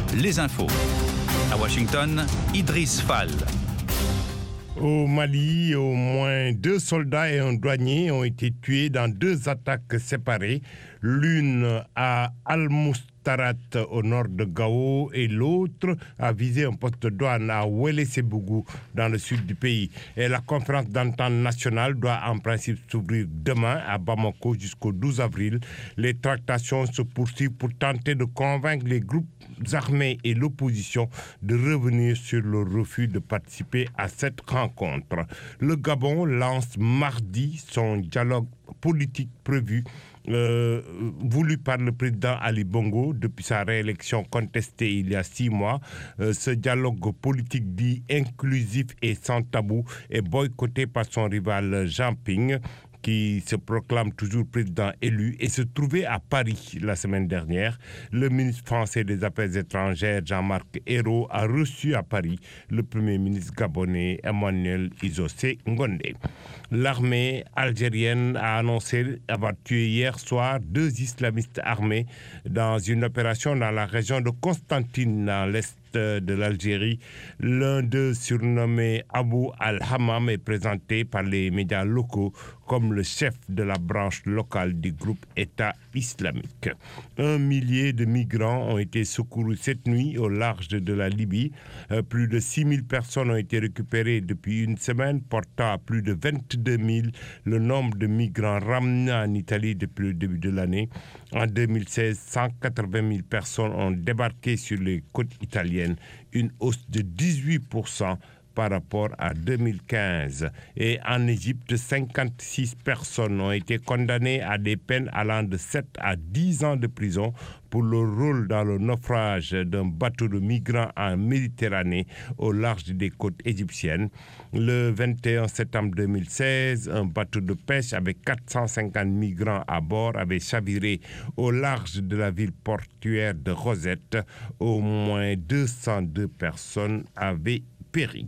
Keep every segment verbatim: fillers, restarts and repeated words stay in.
les infos. À Washington, Idriss Fall. Au Mali, au moins deux soldats et un douanier ont été tués dans deux attaques séparées, l'une à Al-Mustarat au nord de Gao et l'autre a visé un poste de douane à Ouélé-Sébougou dans le sud du pays. Et la conférence d'entente nationale doit en principe s'ouvrir demain à Bamako jusqu'au douze avril. Les tractations se poursuivent pour tenter de convaincre les groupes armés et l'opposition de revenir sur le refus de participer à cette rencontre. Le Gabon lance mardi son dialogue politique prévu Euh, voulu par le président Ali Bongo depuis sa réélection contestée il y a six mois. Euh, ce dialogue politique dit inclusif et sans tabou est boycotté par son rival Jean Ping, qui se proclame toujours président élu et se trouvait à Paris la semaine dernière. Le ministre français des Affaires étrangères, Jean-Marc Ayrault, a reçu à Paris le premier ministre gabonais, Emmanuel Issossé Ngondé. L'armée algérienne a annoncé avoir tué hier soir deux islamistes armés dans une opération dans la région de Constantine, dans l'est de l'Algérie. L'un d'eux, surnommé Abu Al-Hammam, est présenté par les médias locaux comme le chef de la branche locale du groupe État islamique. Un millier de migrants ont été secourus cette nuit au large de la Libye. Euh, plus de six mille personnes ont été récupérées depuis une semaine, portant à plus de vingt-deux mille le nombre de migrants ramenés en Italie depuis le début de l'année. En deux mille seize, cent quatre-vingt mille personnes ont débarqué sur les côtes italiennes, une hausse de dix-huit pour cent par rapport à deux mille quinze. Et en Égypte, cinquante-six personnes ont été condamnées à des peines allant de sept à dix ans de prison pour leur rôle dans le naufrage d'un bateau de migrants en Méditerranée au large des côtes égyptiennes. Le vingt et un septembre deux mille seize, un bateau de pêche avec quatre cent cinquante migrants à bord avait chaviré au large de la ville portuaire de Rosette. Au moins deux cent deux personnes avaient péri.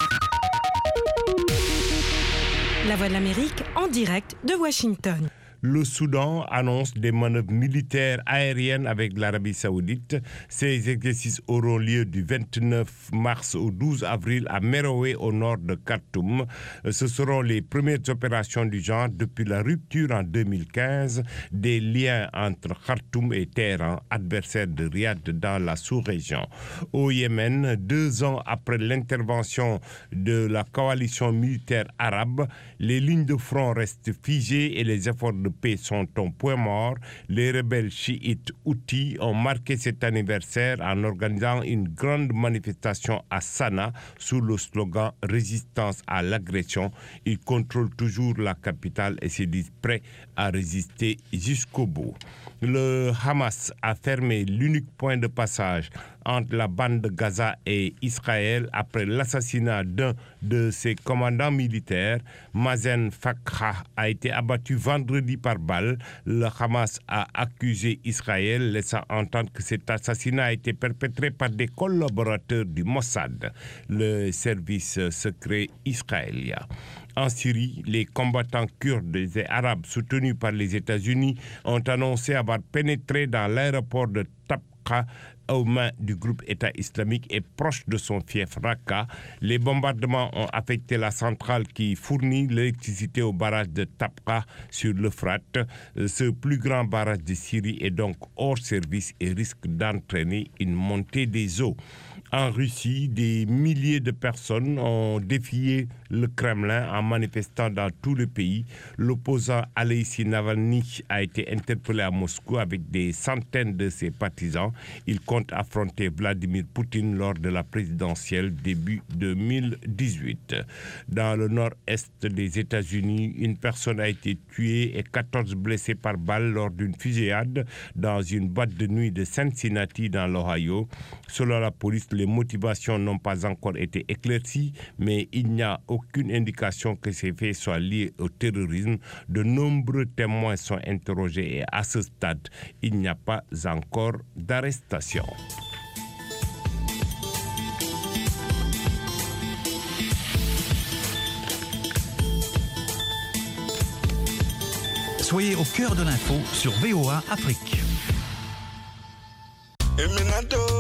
La Voix de l'Amérique en direct de Washington. Le Soudan annonce des manœuvres militaires aériennes avec l'Arabie Saoudite. Ces exercices auront lieu du vingt-neuf mars au douze avril à Merowe, au nord de Khartoum. Ce seront les premières opérations du genre depuis la rupture en deux mille quinze des liens entre Khartoum et Téhéran, adversaires de Riyad dans la sous-région. Au Yémen, deux ans après l'intervention de la coalition militaire arabe, les lignes de front restent figées et les efforts de paix sont au point mort. Les rebelles chiites Houthis ont marqué cet anniversaire en organisant une grande manifestation à Sanaa sous le slogan « Résistance à l'agression ». Ils contrôlent toujours la capitale et se disent prêts à résister jusqu'au bout. Le Hamas a fermé l'unique point de passage entre la bande de Gaza et Israël après l'assassinat d'un de ses commandants militaires. Mazen Fakra a été abattu vendredi par balle. Le Hamas a accusé Israël, laissant entendre que cet assassinat a été perpétré par des collaborateurs du Mossad, le service secret israélien. En Syrie, les combattants kurdes et arabes soutenus par les États-Unis ont annoncé avoir pénétré dans l'aéroport de Tabqa aux mains du groupe État islamique et proche de son fief Raqqa. Les bombardements ont affecté la centrale qui fournit l'électricité au barrage de Tabqa sur l'Euphrate. Ce plus grand barrage de Syrie est donc hors service et risque d'entraîner une montée des eaux. En Russie, des milliers de personnes ont défié le Kremlin en manifestant dans tout le pays. L'opposant Alexei Navalny a été interpellé à Moscou avec des centaines de ses partisans. Il compte affronter Vladimir Poutine lors de la présidentielle début deux mille dix-huit. Dans le nord-est des États-Unis, une personne a été tuée et quatorze blessés par balle lors d'une fusillade dans une boîte de nuit de Cincinnati dans l'Ohio. Selon la police, les motivations n'ont pas encore été éclaircies, mais il n'y a aucune indication que ces faits soient liés au terrorisme. De nombreux témoins sont interrogés et à ce stade, il n'y a pas encore d'arrestation. Soyez au cœur de l'info sur V O A Afrique.